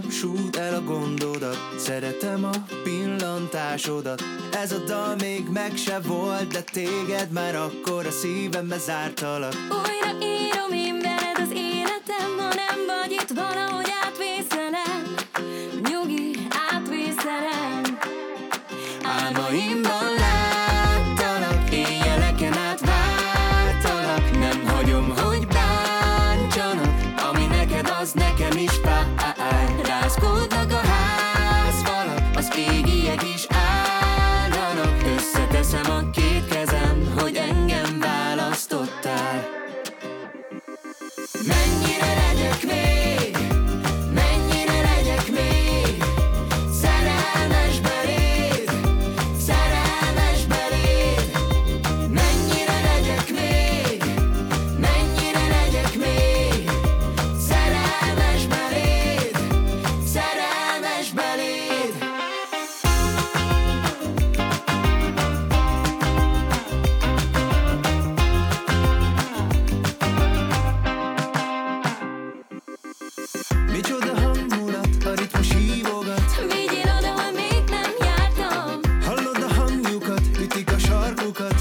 sújt el a gondodat. Szeretem a pillantásodat. Ez a dal még meg se volt, de téged már akkor a szívembe zártalak. Újra írom én veled az életem, ha nem vagy itt, valahogy átvészelem. Nyugi, átvészelem. Álmaimban láttalak, éjjeleken át vártalak. Nem hagyom, hogy bántsanak, ami neked, az nekem is fáj. Rázkódnak a házfalak, az égiek is állanak. Összeteszem a két kezem, hogy engem választottál. Mennyire legyek még, mennyire legyek még szerelmes beléd, szerelmes beléd. Mennyire legyek még, mennyire legyek még szerelmes beléd, szerelmes beléd. Micsoda hangulat, a ritmus hívogat. Vigyél oda, ha még nem jártam. Hallod a hangjukat, ütik a sarkukat.